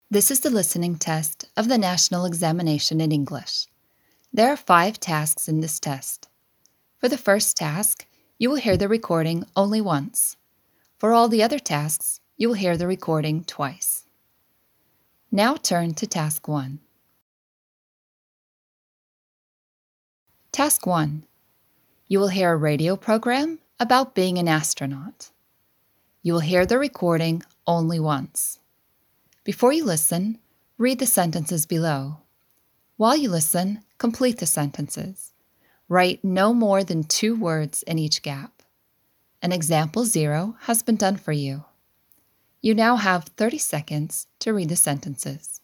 This is the listening test of the National Examination in English. There are 5 tasks in this test. For the first task, you will hear the recording only once. For all the other tasks, you will hear the recording twice. Now turn to Task 1. Task 1. You will hear a radio program about being an astronaut. You will hear the recording only once. Before you listen, read the sentences below. While you listen, complete the sentences. Write no more than 2 words in each gap. An example 0 has been done for you. You now have 30 seconds to read the sentences.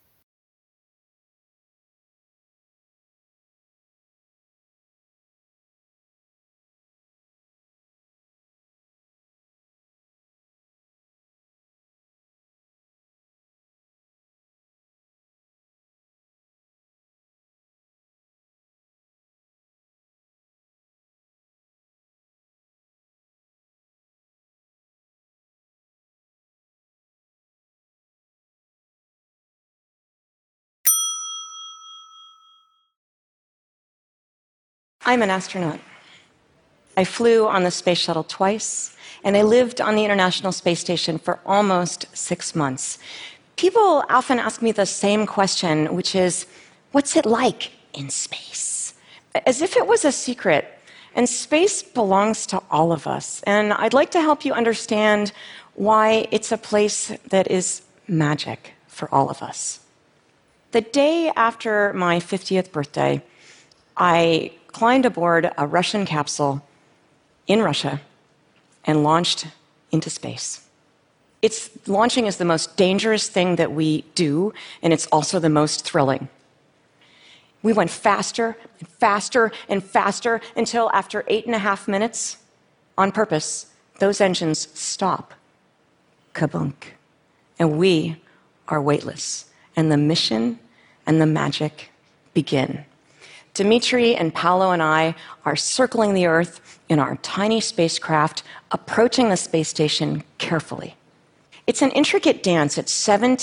I'm an astronaut. I flew on the space shuttle twice, and I lived on the International Space Station for almost 6 months. People often ask me the same question, which is, what's it like in space? As if it was a secret. And space belongs to all of us. And I'd like to help you understand why it's a place that is magic for all of us. The day after my 50th birthday, I climbed aboard a Russian capsule in Russia and launched into space. Launching is the most dangerous thing that we do, and it's also the most thrilling. We went faster and faster and faster until after 8.5 minutes, on purpose, those engines stop. Kabunk. And we are weightless. And the mission and the magic begin. Dmitry and Paolo and I are circling the Earth in our tiny spacecraft, approaching the space station carefully. It's an intricate dance at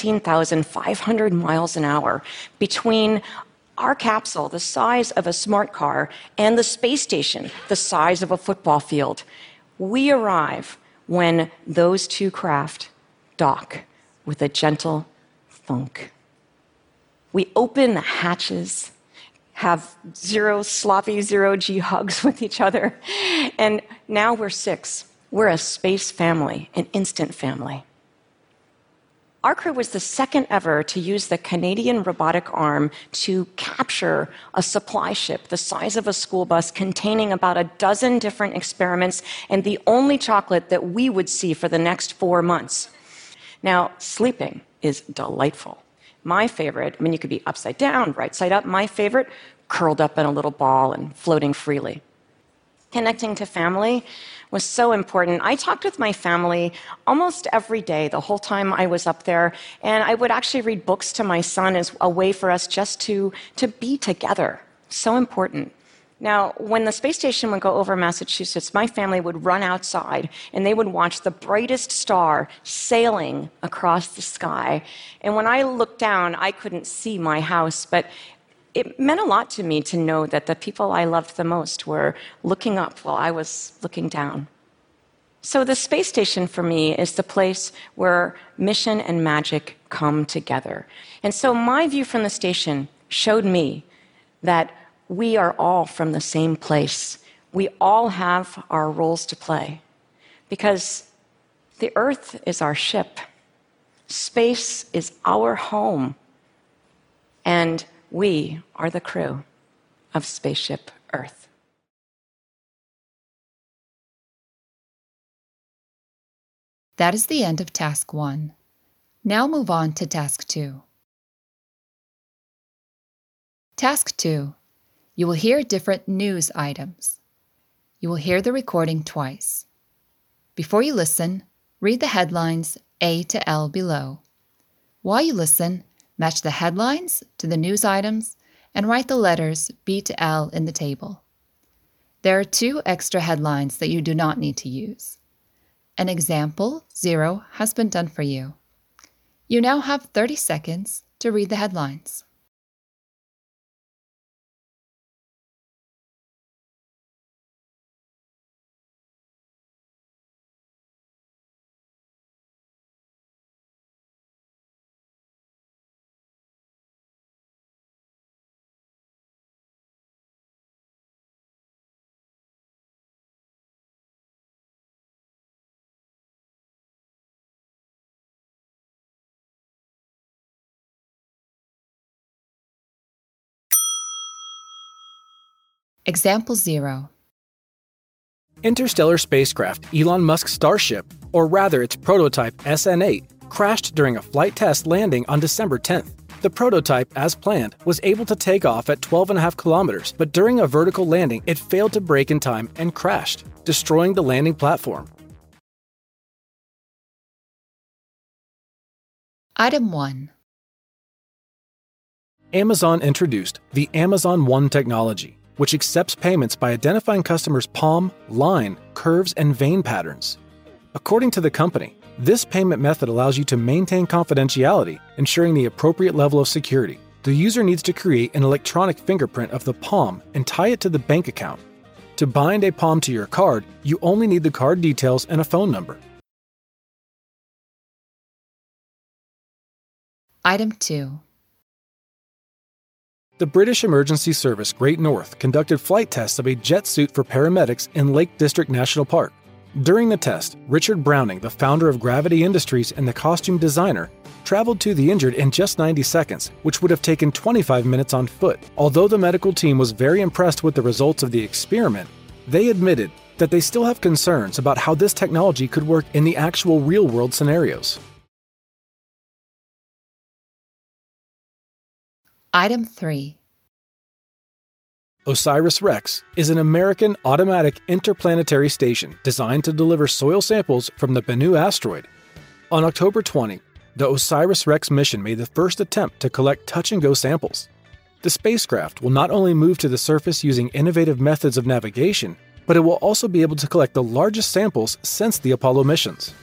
17,500 miles an hour between our capsule, the size of a smart car, and the space station, the size of a football field. We arrive when those 2 craft dock with a gentle thunk. We open the hatches, have sloppy zero-G hugs with each other. And now we're 6. We're a space family, an instant family. Our crew was the second ever to use the Canadian robotic arm to capture a supply ship the size of a school bus containing about a dozen different experiments and the only chocolate that we would see for the next 4 months. Now, sleeping is delightful. My favorite, you could be upside down, right side up. My favorite, curled up in a little ball and floating freely. Connecting to family was so important. I talked with my family almost every day, the whole time I was up there, and I would actually read books to my son as a way for us just to be together. So important. Now, when the space station would go over Massachusetts, my family would run outside and they would watch the brightest star sailing across the sky. And when I looked down, I couldn't see my house, but it meant a lot to me to know that the people I loved the most were looking up while I was looking down. So the space station for me is the place where mission and magic come together. And so my view from the station showed me that we are all from the same place. We all have our roles to play. Because the Earth is our ship. Space is our home. And we are the crew of Spaceship Earth. That is the end of Task 1. Now move on to Task 2. Task 2. You will hear different news items. You will hear the recording twice. Before you listen, read the headlines A to L below. While you listen, match the headlines to the news items and write the letters B to L in the table. There are 2 extra headlines that you do not need to use. An example 0 has been done for you. You now have 30 seconds to read the headlines. Example 0. Interstellar spacecraft Elon Musk's Starship, or rather its prototype SN8, crashed during a flight test landing on December 10th. The prototype, as planned, was able to take off at 12.5 kilometers, but during a vertical landing, it failed to brake in time and crashed, destroying the landing platform. Item 1. Amazon introduced the Amazon One technology, which accepts payments by identifying customers' palm, line, curves, and vein patterns. According to the company, this payment method allows you to maintain confidentiality, ensuring the appropriate level of security. The user needs to create an electronic fingerprint of the palm and tie it to the bank account. To bind a palm to your card, you only need the card details and a phone number. Item 2. The British emergency service Great North conducted flight tests of a jet suit for paramedics in Lake District National Park. During the test, Richard Browning, the founder of Gravity Industries and the costume designer, traveled to the injured in just 90 seconds, which would have taken 25 minutes on foot. Although the medical team was very impressed with the results of the experiment, they admitted that they still have concerns about how this technology could work in the actual real-world scenarios. Item 3. OSIRIS-REx is an American automatic interplanetary station designed to deliver soil samples from the Bennu asteroid. On October 20, the OSIRIS-REx mission made the first attempt to collect touch-and-go samples. The spacecraft will not only move to the surface using innovative methods of navigation, but it will also be able to collect the largest samples since the Apollo missions.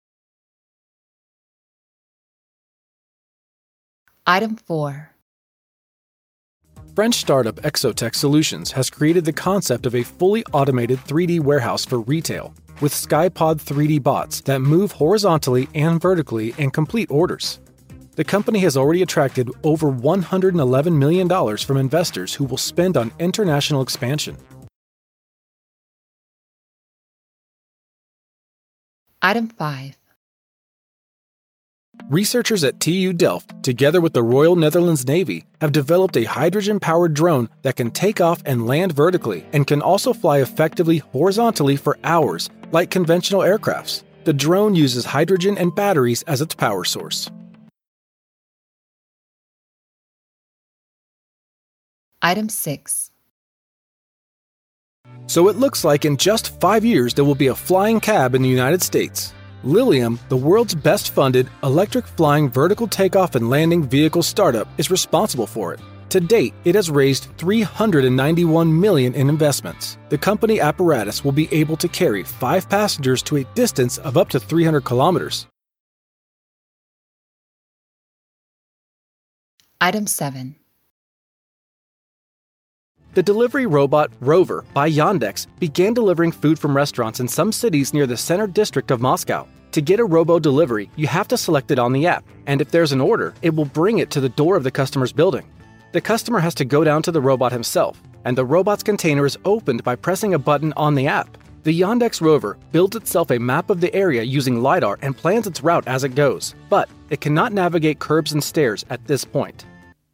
Item 4. French startup Exotech Solutions has created the concept of a fully automated 3D warehouse for retail, with SkyPod 3D bots that move horizontally and vertically and complete orders. The company has already attracted over $111 million from investors who will spend on international expansion. Item 5. Researchers at TU Delft, together with the Royal Netherlands Navy, have developed a hydrogen-powered drone that can take off and land vertically and can also fly effectively horizontally for hours, like conventional aircrafts. The drone uses hydrogen and batteries as its power source. Item 6. So it looks like in just 5 years there will be a flying cab in the United States. Lilium, the world's best-funded electric flying vertical takeoff and landing vehicle startup, is responsible for it. To date, it has raised $391 million in investments. The company apparatus will be able to carry 5 passengers to a distance of up to 300 kilometers. Item 7. The delivery robot Rover by Yandex began delivering food from restaurants in some cities near the center district of Moscow. To get a robo delivery, you have to select it on the app, and if there's an order, it will bring it to the door of the customer's building. The customer has to go down to the robot himself, and the robot's container is opened by pressing a button on the app. The Yandex Rover builds itself a map of the area using LiDAR and plans its route as it goes, but it cannot navigate curbs and stairs at this point.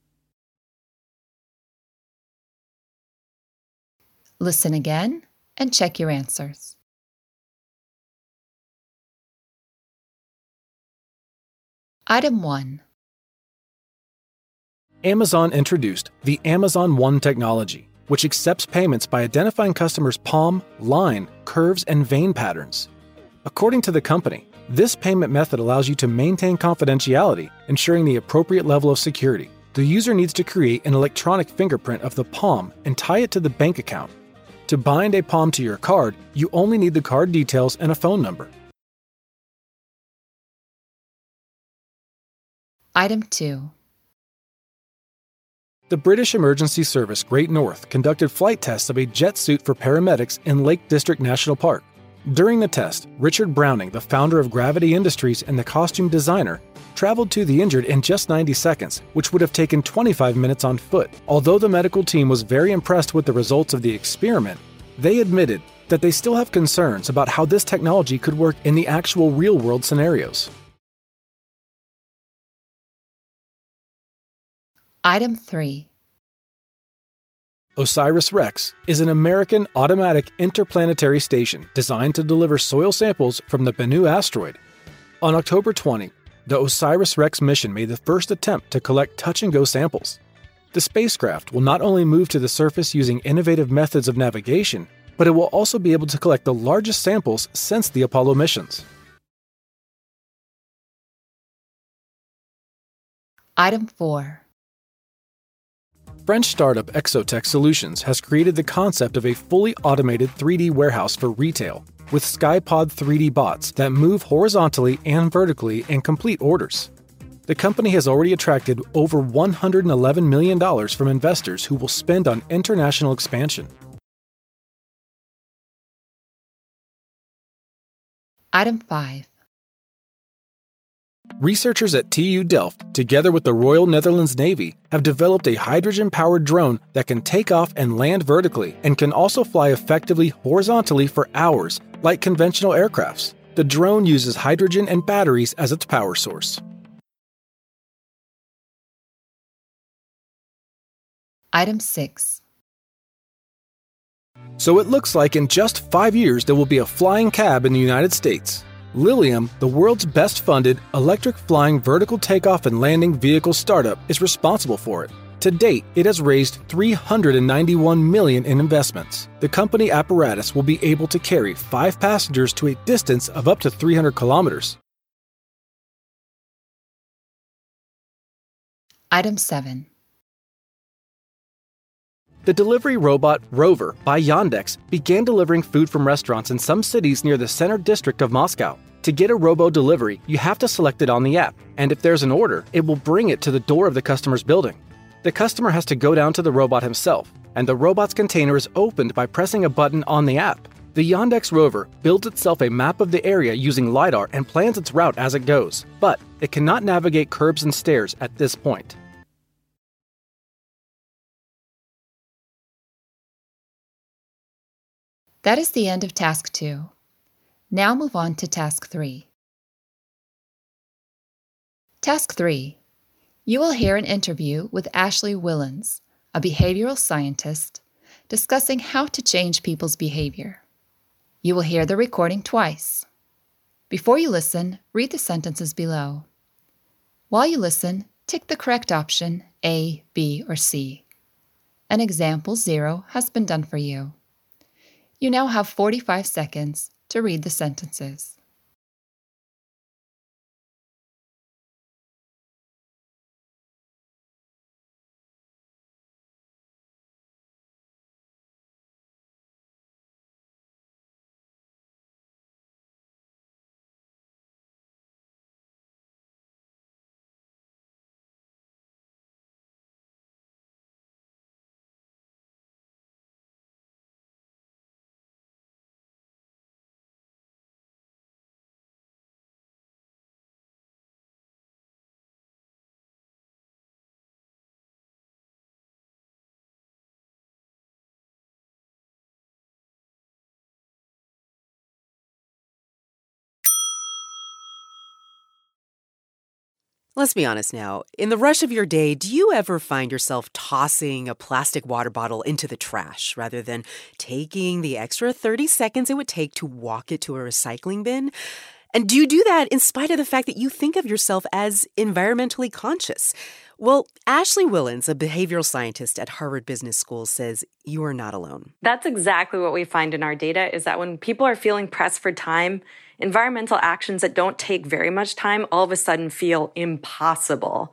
Listen again and check your answers. Item 1. Amazon introduced the Amazon One technology, which accepts payments by identifying customers' palm, line, curves, and vein patterns. According to the company, this payment method allows you to maintain confidentiality, ensuring the appropriate level of security. The user needs to create an electronic fingerprint of the palm and tie it to the bank account. To bind a palm to your card, you only need the card details and a phone number. Item 2. The British Emergency Service Great North conducted flight tests of a jet suit for paramedics in Lake District National Park. During the test, Richard Browning, the founder of Gravity Industries and the costume designer, traveled to the injured in just 90 seconds, which would have taken 25 minutes on foot. Although the medical team was very impressed with the results of the experiment, they admitted that they still have concerns about how this technology could work in the actual real-world scenarios. Item 3. OSIRIS-REx is an American automatic interplanetary station designed to deliver soil samples from the Bennu asteroid. On October 20, the OSIRIS-REx mission made the first attempt to collect touch-and-go samples. The spacecraft will not only move to the surface using innovative methods of navigation, but it will also be able to collect the largest samples since the Apollo missions. Item 4. French startup Exotech Solutions has created the concept of a fully automated 3D warehouse for retail, with SkyPod 3D bots that move horizontally and vertically and complete orders. The company has already attracted over $111 million from investors who will spend on international expansion. Item 5. Researchers at TU Delft, together with the Royal Netherlands Navy, have developed a hydrogen-powered drone that can take off and land vertically and can also fly effectively horizontally for hours, like conventional aircrafts. The drone uses hydrogen and batteries as its power source. Item 6. So it looks like in just 5 years there will be a flying cab in the United States. Lilium, the world's best-funded electric flying vertical takeoff and landing vehicle startup, is responsible for it. To date, it has raised $391 million in investments. The company apparatus will be able to carry 5 passengers to a distance of up to 300 kilometers. Item 7. The delivery robot Rover by Yandex began delivering food from restaurants in some cities near the center district of Moscow. To get a robo delivery, you have to select it on the app, and if there's an order, it will bring it to the door of the customer's building. The customer has to go down to the robot himself, and the robot's container is opened by pressing a button on the app. The Yandex Rover builds itself a map of the area using LiDAR and plans its route as it goes, but it cannot navigate curbs and stairs at this point. That is the end of Task 2. Now move on to Task 3. Task 3. You will hear an interview with Ashley Willens, a behavioral scientist, discussing how to change people's behavior. You will hear the recording twice. Before you listen, read the sentences below. While you listen, tick the correct option A, B, or C. An example 0 has been done for you. You now have 45 seconds to read the sentences. Let's be honest now. In the rush of your day, do you ever find yourself tossing a plastic water bottle into the trash rather than taking the extra 30 seconds it would take to walk it to a recycling bin? And do you do that in spite of the fact that you think of yourself as environmentally conscious? Well, Ashley Willens, a behavioral scientist at Harvard Business School, says you are not alone. That's exactly what we find in our data, is that when people are feeling pressed for time, environmental actions that don't take very much time all of a sudden feel impossible.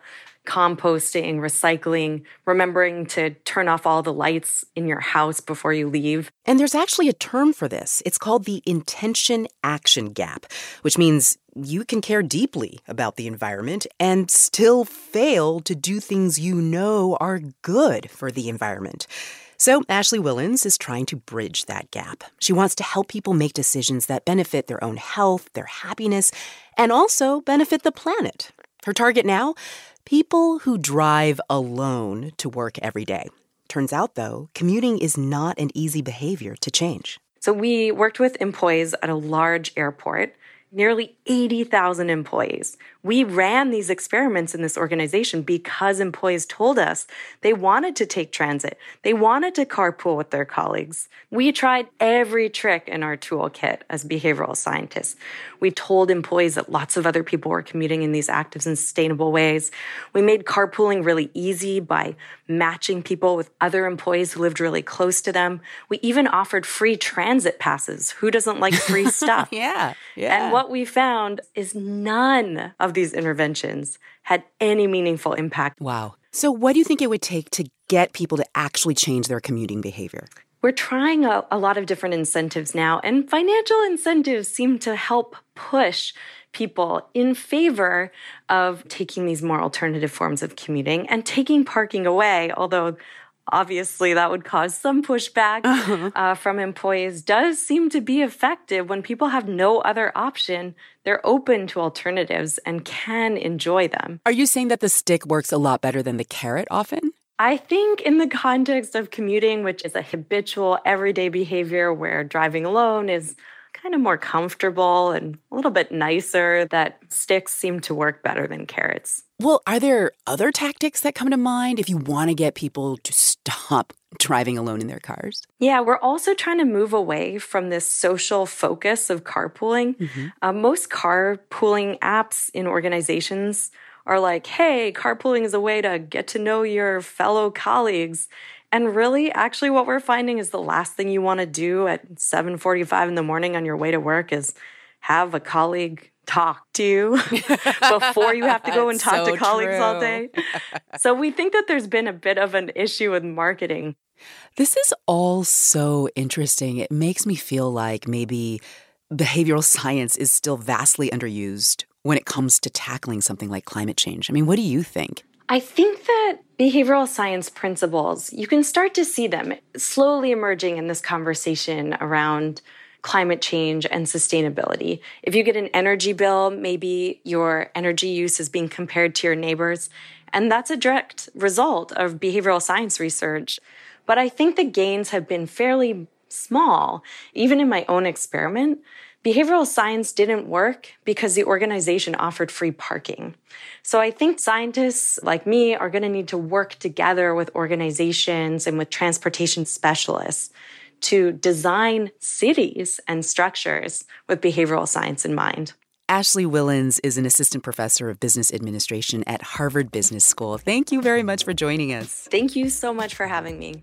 composting, recycling, remembering to turn off all the lights in your house before you leave. And there's actually a term for this. It's called the intention-action gap, which means you can care deeply about the environment and still fail to do things you know are good for the environment. So Ashley Whillans is trying to bridge that gap. She wants to help people make decisions that benefit their own health, their happiness, and also benefit the planet. Her target now? People who drive alone to work every day. Turns out, though, commuting is not an easy behavior to change. So we worked with employees at a large airport, nearly 80,000 employees. We ran these experiments in this organization because employees told us they wanted to take transit. They wanted to carpool with their colleagues. We tried every trick in our toolkit as behavioral scientists. We told employees that lots of other people were commuting in these active and sustainable ways. We made carpooling really easy by matching people with other employees who lived really close to them. We even offered free transit passes. Who doesn't like free stuff? Yeah. And what we found is none of these interventions had any meaningful impact. Wow. So what do you think it would take to get people to actually change their commuting behavior? We're trying a lot of different incentives now, and financial incentives seem to help push people in favor of taking these more alternative forms of commuting and taking parking away, although obviously that would cause some pushback from employees, does seem to be effective. When people have no other option, they're open to alternatives and can enjoy them. Are you saying that the stick works a lot better than the carrot often? I think in the context of commuting, which is a habitual everyday behavior where driving alone is kind of more comfortable and a little bit nicer, that sticks seem to work better than carrots. Well, are there other tactics that come to mind if you want to get people to stop driving alone in their cars? Yeah, we're also trying to move away from this social focus of carpooling. Most carpooling apps in organizations are like, hey, carpooling is a way to get to know your fellow colleagues. And really, actually, what we're finding is the last thing you want to do at 7:45 in the morning on your way to work is have a colleague talk to you before you have to go and talk to colleagues all day. So we think that there's been a bit of an issue with marketing. This is all so interesting. It makes me feel like maybe behavioral science is still vastly underused when it comes to tackling something like climate change. I mean, what do you think? I think that behavioral science principles, you can start to see them slowly emerging in this conversation around climate change and sustainability. If you get an energy bill, maybe your energy use is being compared to your neighbors, and that's a direct result of behavioral science research. But I think the gains have been fairly small. Even in my own experiment, behavioral science didn't work because the organization offered free parking. So I think scientists like me are going to need to work together with organizations and with transportation specialists to design cities and structures with behavioral science in mind. Ashley Whillans is an assistant professor of business administration at Harvard Business School. Thank you very much for joining us. Thank you so much for having me.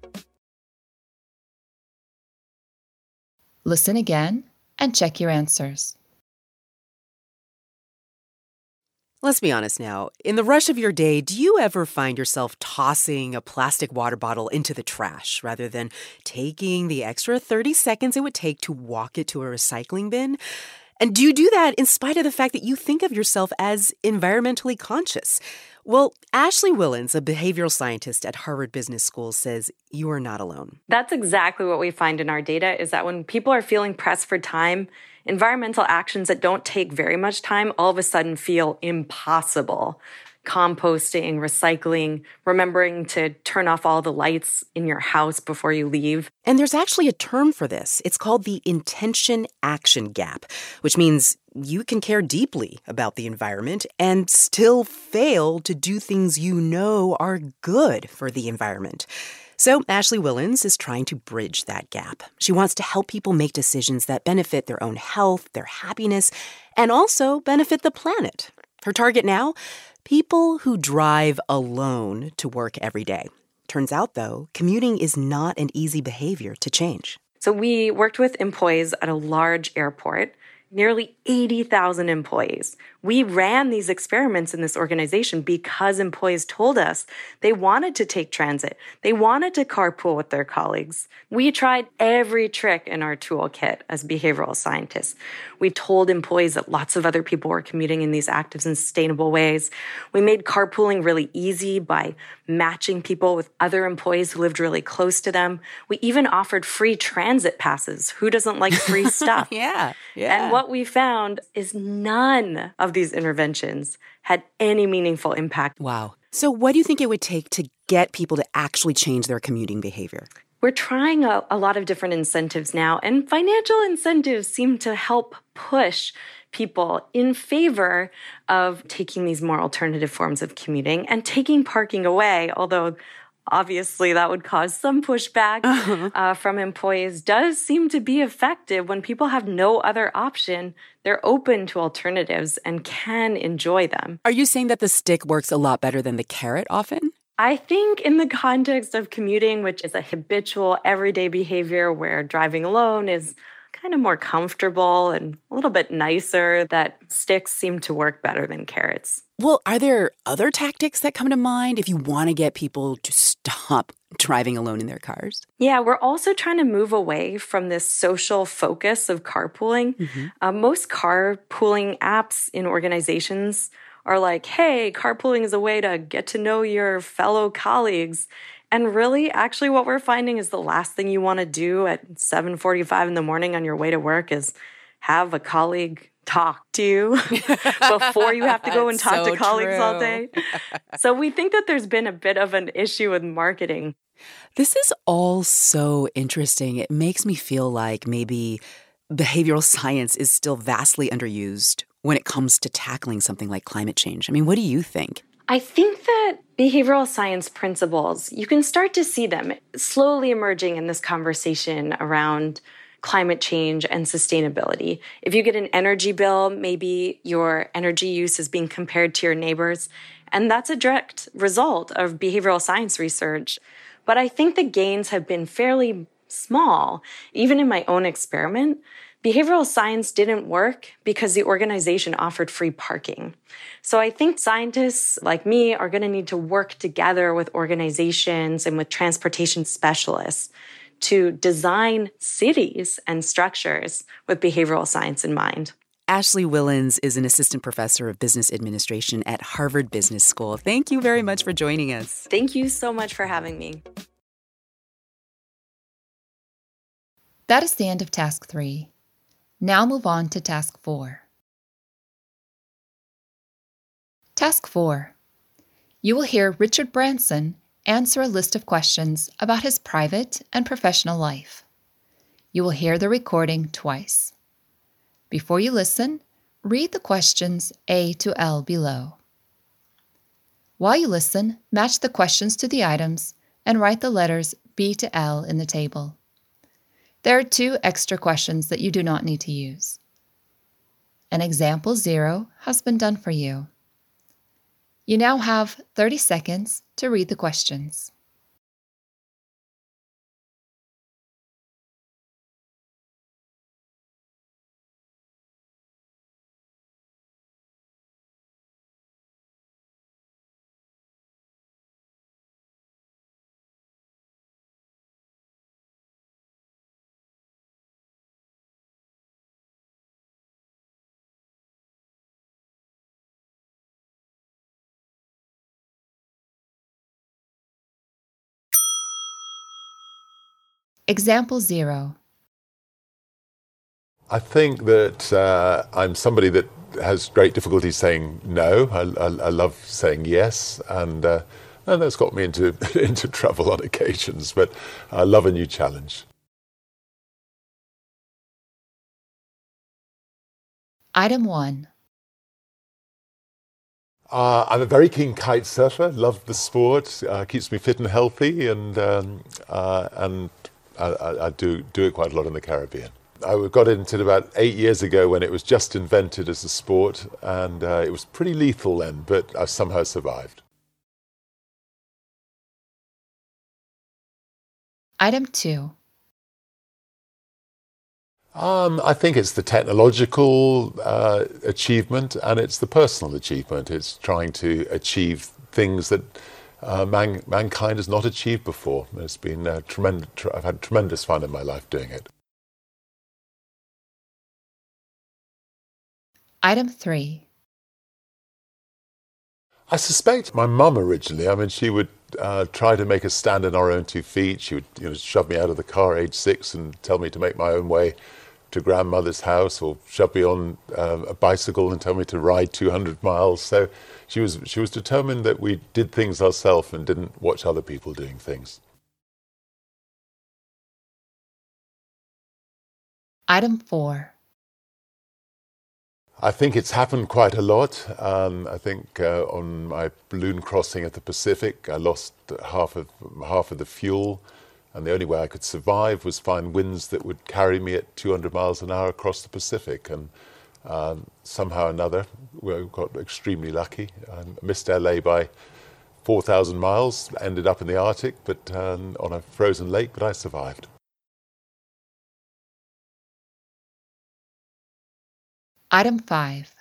Listen again and check your answers. Let's be honest now. In the rush of your day, do you ever find yourself tossing a plastic water bottle into the trash rather than taking the extra 30 seconds it would take to walk it to a recycling bin? And do you do that in spite of the fact that you think of yourself as environmentally conscious? Well, Ashley Whillans, a behavioral scientist at Harvard Business School, says you are not alone. That's exactly what we find in our data, is that when people are feeling pressed for time, environmental actions that don't take very much time all of a sudden feel impossible. Composting, recycling, remembering to turn off all the lights in your house before you leave. And there's actually a term for this. It's called the intention-action gap, which means you can care deeply about the environment and still fail to do things you know are good for the environment. So Ashley Whillans is trying to bridge that gap. She wants to help people make decisions that benefit their own health, their happiness, and also benefit the planet. Her target now? People who drive alone to work every day. Turns out, though, commuting is not an easy behavior to change. So we worked with employees at a large airport, nearly 80,000 employees. We ran these experiments in this organization because employees told us they wanted to take transit. They wanted to carpool with their colleagues. We tried every trick in our toolkit as behavioral scientists. We told employees that lots of other people were commuting in these active and sustainable ways. We made carpooling really easy by matching people with other employees who lived really close to them. We even offered free transit passes. Who doesn't like free stuff? Yeah. And what we found is none of these interventions had any meaningful impact. Wow. So what do you think it would take to get people to actually change their commuting behavior? We're trying a lot of different incentives now, and financial incentives seem to help push people in favor of taking these more alternative forms of commuting and taking parking away, although obviously that would cause some pushback from employees, does seem to be effective. When people have no other option, they're open to alternatives and can enjoy them. Are you saying that the stick works a lot better than the carrot often? I think in the context of commuting, which is a habitual everyday behavior where driving alone is kind of more comfortable and a little bit nicer, that sticks seem to work better than carrots. Well, are there other tactics that come to mind if you want to get people to stop driving alone in their cars? Yeah, we're also trying to move away from this social focus of carpooling. Most carpooling apps in organizations are like, hey, carpooling is a way to get to know your fellow colleagues. And really, actually, what we're finding is the last thing you want to do at 7:45 in the morning on your way to work is have a colleague talk to you before you have to go and talk to colleagues all day. So we think that there's been a bit of an issue with marketing. This is all so interesting. It makes me feel like maybe behavioral science is still vastly underused when it comes to tackling something like climate change. I mean, what do you think? I think that behavioral science principles, you can start to see them slowly emerging in this conversation around climate change and sustainability. If you get an energy bill, maybe your energy use is being compared to your neighbors, and that's a direct result of behavioral science research. But I think the gains have been fairly small. Even in my own experiment, behavioral science didn't work because the organization offered free parking. So I think scientists like me are going to need to work together with organizations and with transportation specialists to design cities and structures with behavioral science in mind. Ashley Whillans is an assistant professor of business administration at Harvard Business School. Thank you very much for joining us. Thank you so much for having me. That is the end of Task 3. Now move on to Task 4. Task 4. You will hear Richard Branson answer a list of questions about his private and professional life. You will hear the recording twice. Before you listen, read the questions A to L below. While you listen, match the questions to the items and write the letters B to L in the table. There are 2 extra questions that you do not need to use. An example 0 has been done for you. You now have 30 seconds to read the questions. Example 0. I think that I'm somebody that has great difficulty saying no. I love saying yes, and that's got me into into trouble on occasions. But I love a new challenge. Item 1. I'm a very keen kite surfer. Love the sport. Keeps me fit and healthy, and I do it quite a lot in the Caribbean. I got into it about 8 years ago when it was just invented as a sport, and it was pretty lethal then, but I somehow survived. Item 2. I think it's the technological achievement and it's the personal achievement. It's trying to achieve things that mankind has not achieved before. It's been tremendous. I've had tremendous fun in my life doing it. Item 3. I suspect my mum originally. I mean, she would try to make us stand on our own 2 feet. She would, shove me out of the car age 6 and tell me to make my own way to grandmother's house, or shove me on a bicycle and tell me to ride 200 miles. So she was determined that we did things ourselves and didn't watch other people doing things. Item 4. I think it's happened quite a lot. I think on my balloon crossing of the Pacific, I lost half of the fuel, and the only way I could survive was find winds that would carry me at 200 miles an hour across the Pacific. And somehow or another, we got extremely lucky. I missed LA by 4,000 miles, ended up in the Arctic, but on a frozen lake, but I survived. Item 5.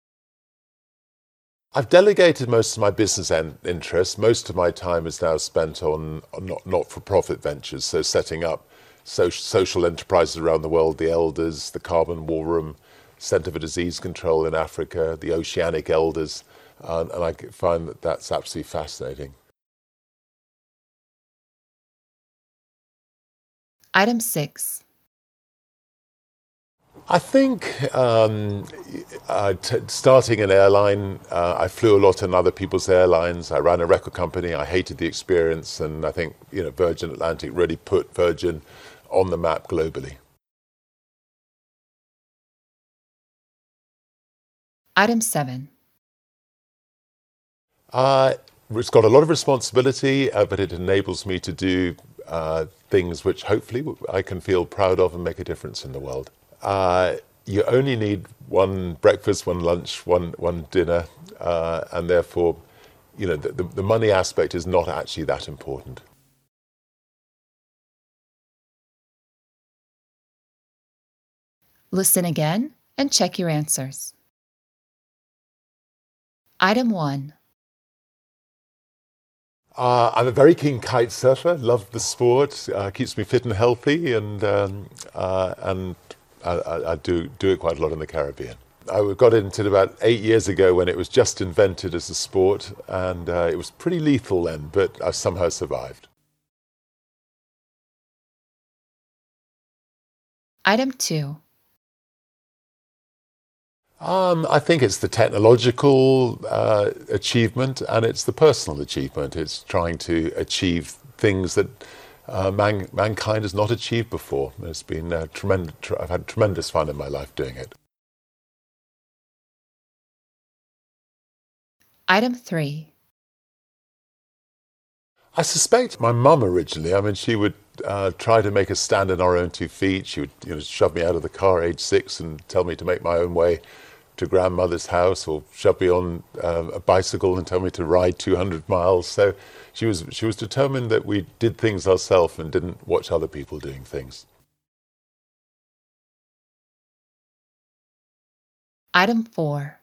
I've delegated most of my business interests. Most of my time is now spent on not-for-profit ventures, so setting up social enterprises around the world, the Elders, the Carbon War Room, Centre for Disease Control in Africa, the Oceanic Elders, and I find that that's absolutely fascinating. Item 6. I think starting an airline, I flew a lot in other people's airlines. I ran a record company. I hated the experience, and I think Virgin Atlantic really put Virgin on the map globally. Item 7. It's got a lot of responsibility, but it enables me to do things which hopefully I can feel proud of and make a difference in the world. You only need one breakfast, one lunch, one dinner, and therefore, the money aspect is not actually that important. Listen again and check your answers. Item 1. I'm a very keen kite surfer. Love the sport. Keeps me fit and healthy, and I do it quite a lot in the Caribbean. I got into it about 8 years ago when it was just invented as a sport, and it was pretty lethal then, but I somehow survived. Item 2. I think it's the technological achievement and it's the personal achievement. It's trying to achieve things that mankind has not achieved before. It's been tremendous. I've had tremendous fun in my life doing it. Item 3. I suspect my mum originally. I mean, she would try to make us stand on our own 2 feet. She would, shove me out of the car age 6 and tell me to make my own way to grandmother's house, or shove me on a bicycle and tell me to ride 200 miles. So she was determined that we did things ourselves and didn't watch other people doing things. Item 4.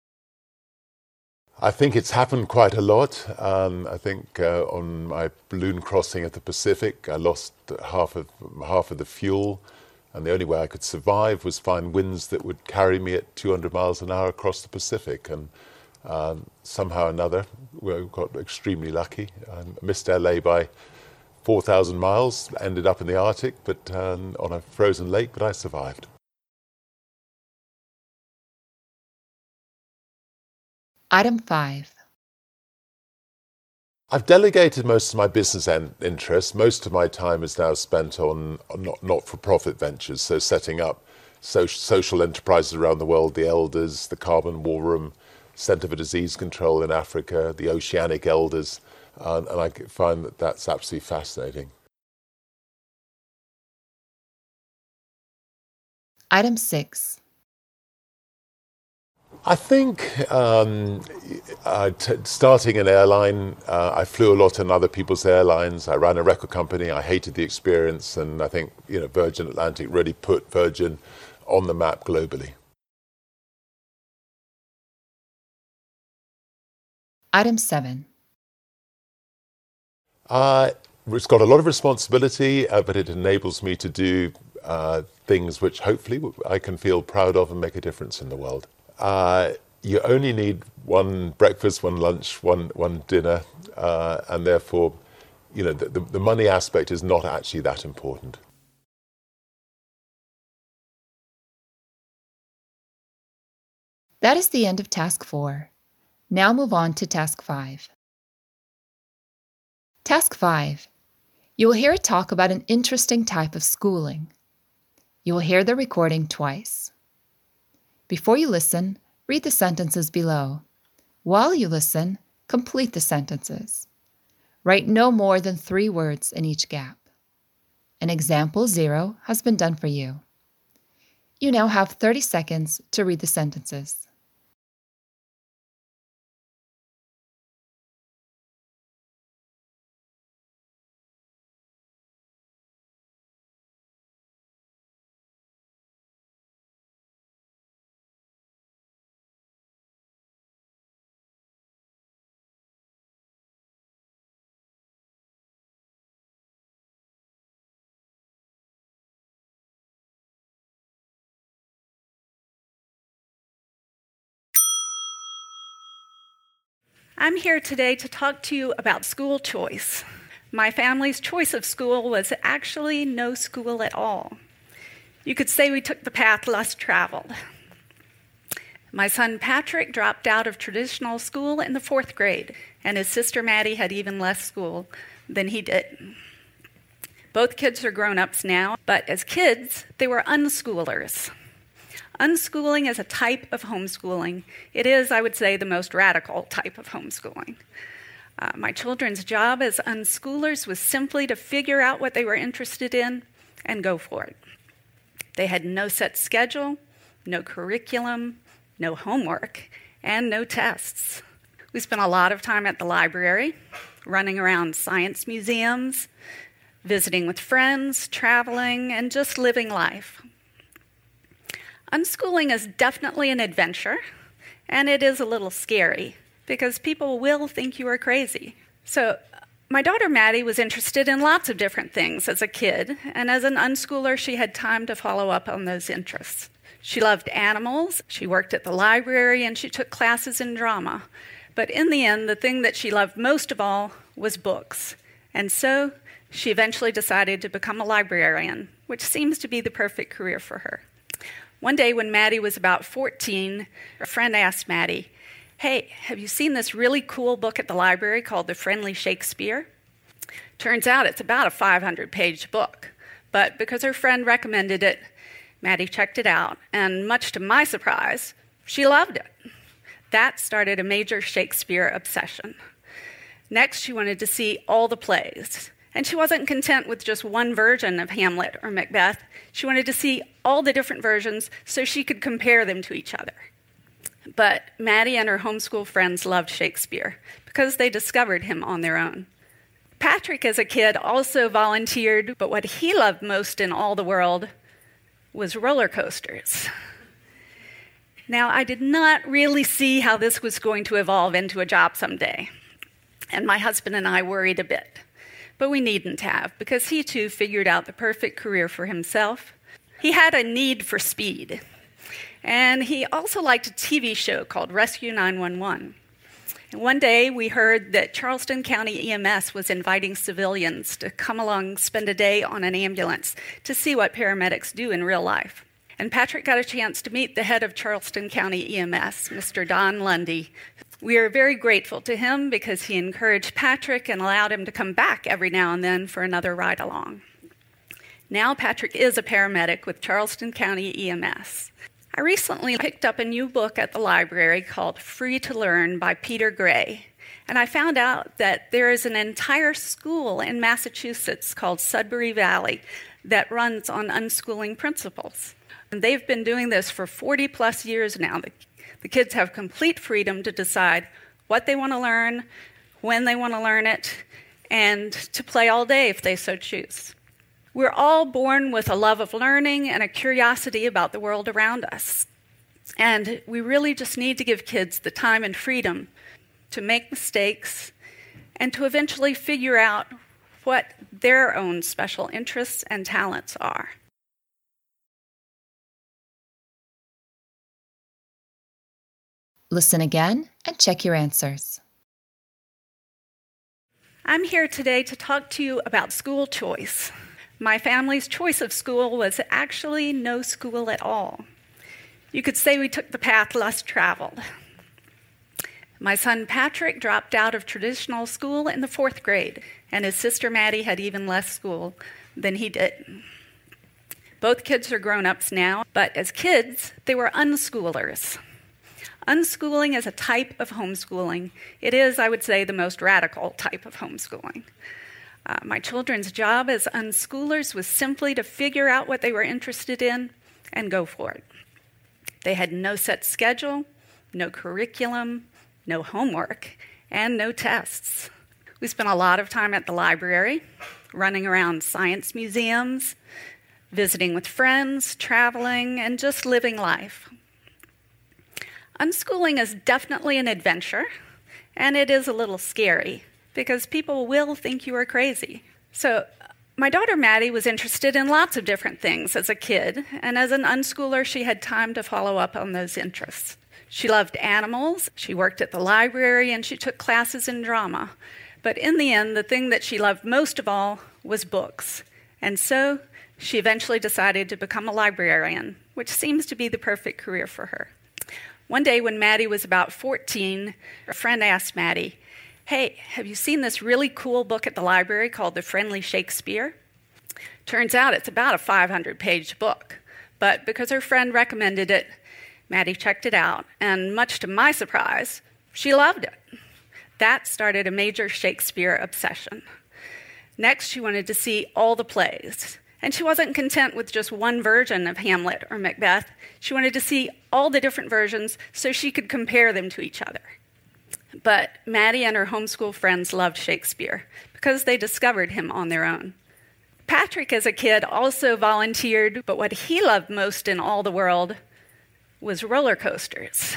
I think it's happened quite a lot. I think on my balloon crossing of the Pacific, I lost half of the fuel, and the only way I could survive was find winds that would carry me at 200 miles an hour across the Pacific. And somehow or another, we got extremely lucky. I missed LA by 4,000 miles, ended up in the Arctic, but on a frozen lake, but I survived. Item 5. I've delegated most of my business interests. Most of my time is now spent on not-for-profit ventures, so setting up social enterprises around the world, the Elders, the Carbon War Room, Centre for Disease Control in Africa, the Oceanic Elders, and I find that that's absolutely fascinating. Item 6. I think starting an airline, I flew a lot on other people's airlines. I ran a record company. I hated the experience, and I think Virgin Atlantic really put Virgin on the map globally. Item 7. It's got a lot of responsibility, but it enables me to do things which hopefully I can feel proud of and make a difference in the world. You only need one breakfast, one lunch, one dinner, and therefore, the money aspect is not actually that important. That is the end of Task 4. Now move on to Task 5. Task 5. You will hear a talk about an interesting type of schooling. You will hear the recording twice. Before you listen, read the sentences below. While you listen, complete the sentences. Write no more than 3 words in each gap. An example 0 has been done for you. You now have 30 seconds to read the sentences. I'm here today to talk to you about school choice. My family's choice of school was actually no school at all. You could say we took the path less traveled. My son Patrick dropped out of traditional school in the 4th grade, and his sister Maddie had even less school than he did. Both kids are grown-ups now, but as kids, they were unschoolers. Unschooling is a type of homeschooling. It is, I would say, the most radical type of homeschooling. My children's job as unschoolers was simply to figure out what they were interested in and go for it. They had no set schedule, no curriculum, no homework, and no tests. We spent a lot of time at the library, running around science museums, visiting with friends, traveling, and just living life. Unschooling is definitely an adventure, and it is a little scary because people will think you are crazy. So my daughter Maddie was interested in lots of different things as a kid, and as an unschooler, she had time to follow up on those interests. She loved animals, she worked at the library, and she took classes in drama. But in the end, the thing that she loved most of all was books. And so she eventually decided to become a librarian, which seems to be the perfect career for her. One day when Maddie was about 14, a friend asked Maddie, "Hey, have you seen this really cool book at the library called The Friendly Shakespeare?" Turns out it's about a 500-page book, but because her friend recommended it, Maddie checked it out, and much to my surprise, she loved it. That started a major Shakespeare obsession. Next, she wanted to see all the plays. And she wasn't content with just one version of Hamlet or Macbeth. She wanted to see all the different versions so she could compare them to each other. But Maddie and her homeschool friends loved Shakespeare because they discovered him on their own. Patrick, as a kid, also volunteered, but what he loved most in all the world was roller coasters. Now, I did not really see how this was going to evolve into a job someday, and my husband and I worried a bit. But we needn't have, because he too figured out the perfect career for himself. He had a need for speed, and he also liked a TV show called Rescue 911. And one day we heard that Charleston County EMS was inviting civilians to come along, spend a day on an ambulance to see what paramedics do in real life. And Patrick got a chance to meet the head of Charleston County EMS, Mr. Don Lundy. We are very grateful to him because he encouraged Patrick and allowed him to come back every now and then for another ride along. Now Patrick is a paramedic with Charleston County EMS. I recently picked up a new book at the library called Free to Learn by Peter Gray, and I found out that there is an entire school in Massachusetts called Sudbury Valley that runs on unschooling principles. And they've been doing this for 40 plus years now. The kids have complete freedom to decide what they want to learn, when they want to learn it, and to play all day if they so choose. We're all born with a love of learning and a curiosity about the world around us. And we really just need to give kids the time and freedom to make mistakes and to eventually figure out what their own special interests and talents are. Listen again and check your answers. I'm here today to talk to you about school choice. My family's choice of school was actually no school at all. You could say we took the path less traveled. My son Patrick dropped out of traditional school in the 4th grade, and his sister Maddie had even less school than he did. Both kids are grown-ups now, but as kids, they were unschoolers. Unschooling is a type of homeschooling. It is, I would say, the most radical type of homeschooling. My children's job as unschoolers was simply to figure out what they were interested in and go for it. They had no set schedule, no curriculum, no homework, and no tests. We spent a lot of time at the library, running around science museums, visiting with friends, traveling, and just living life. Unschooling is definitely an adventure, and it is a little scary because people will think you are crazy. So my daughter Maddie was interested in lots of different things as a kid, and as an unschooler, she had time to follow up on those interests. She loved animals, she worked at the library, and she took classes in drama. But in the end, the thing that she loved most of all was books. And so she eventually decided to become a librarian, which seems to be the perfect career for her. One day when Maddie was about 14, a friend asked Maddie, "Hey, have you seen this really cool book at the library called The Friendly Shakespeare?" Turns out it's about a 500-page book, but because her friend recommended it, Maddie checked it out, and much to my surprise, she loved it. That started a major Shakespeare obsession. Next, she wanted to see all the plays, and she wasn't content with just one version of Hamlet or Macbeth. She wanted to see all the different versions so she could compare them to each other. But Maddie and her homeschool friends loved Shakespeare because they discovered him on their own. Patrick, as a kid, also volunteered, but what he loved most in all the world was roller coasters.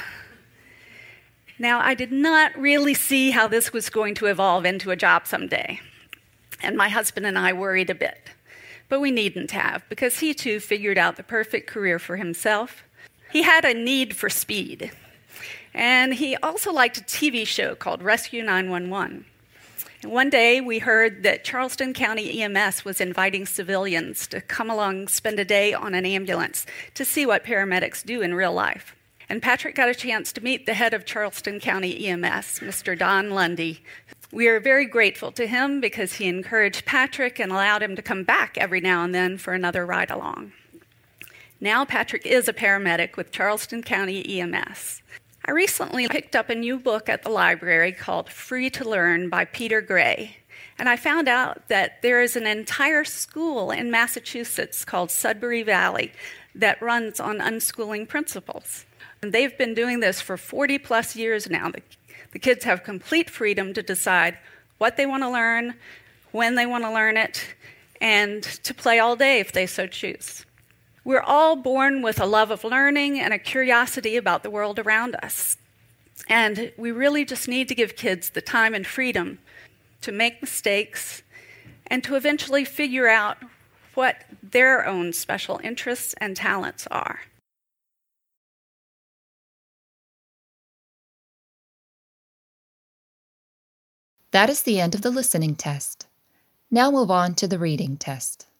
Now, I did not really see how this was going to evolve into a job someday, and my husband and I worried a bit. But we needn't have, because he too figured out the perfect career for himself. He had a need for speed, and he also liked a TV show called Rescue 911. And one day we heard that Charleston County EMS was inviting civilians to come along, spend a day on an ambulance to see what paramedics do in real life. And Patrick got a chance to meet the head of Charleston County EMS, Mr. Don Lundy. We are very grateful to him because he encouraged Patrick and allowed him to come back every now and then for another ride along. Now Patrick is a paramedic with Charleston County EMS. I recently picked up a new book at the library called Free to Learn by Peter Gray, and I found out that there is an entire school in Massachusetts called Sudbury Valley that runs on unschooling principles. And they've been doing this for 40 plus years now. The kids have complete freedom to decide what they want to learn, when they want to learn it, and to play all day if they so choose. We're all born with a love of learning and a curiosity about the world around us. And we really just need to give kids the time and freedom to make mistakes and to eventually figure out what their own special interests and talents are. That is the end of the listening test. Now move on to the reading test.